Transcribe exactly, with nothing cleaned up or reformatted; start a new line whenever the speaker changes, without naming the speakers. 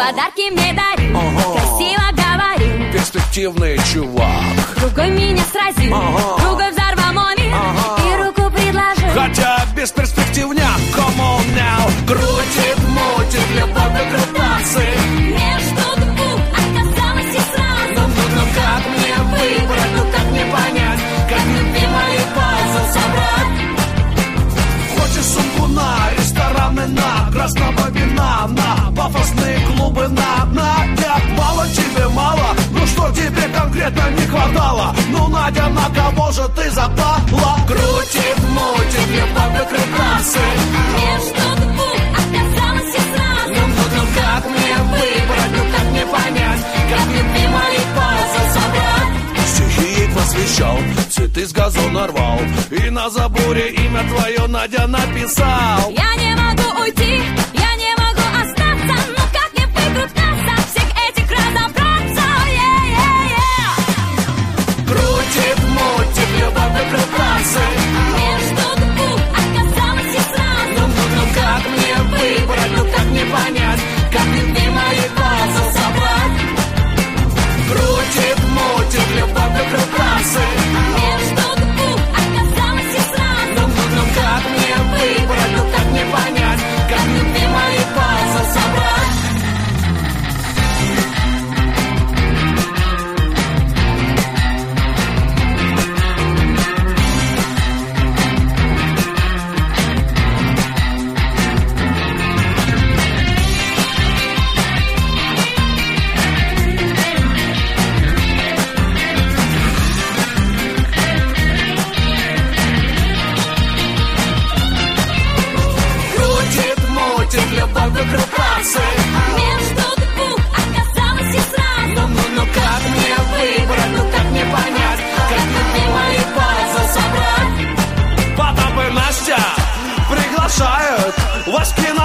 подарки мне дарю, ага. Красиво говорю,
перспективный чувак.
Другой меня сразил, ага. Другой взорвал мой мир, ага. И руку предложил,
хотя без перспективняк. Come on now. Крутит, мутит, любовь и крутасы.
между двух оказалось и сразу.
Ну, ну, ну, как мне выбрать, ну как мне понять, как любимый пазл собрать? Хочешь сумку на рестораны, на красного вина, на пафосные клубы, на, на. Нет, мало тебе, мало, ну что тебе конкретно не хватало? Ну, Надя, на кого же ты запала? Крутит, мутит, любовь и крутасы.
между двух оказалось и сразу.
Ну, ну, ну, как мне выбрать, ну как мне понять, как любимый пазл собрать? Стихи ей посвящал, цветы с газона рвал, и на заборе имя твое, Надя, написал.
Я не могу уйти, я не могу остаться, но как мне выкрутаться, всех этих разобраться, yeah, yeah, yeah.
Крутит, мутит, любовь и крутасы.
между двух оказалось и сразу.
Ну, ну, ну, как мне выбрать, ну как мне понять, как любимый пазл собрать? Крутит, мутит, любовь и крутасы.
между двух оказалось и сразу.
Ну, ну, ну, как мне выбрать, ну как мне понять, как любимый пазл собрать? Крутит, мутит, любовь и крутасы.
между двух оказалось и сразу.
Ну, ну, ну, как мне выбрать, ну как мне понять, как любимый пазл собрать? Потап и Настя приглашают вас в кино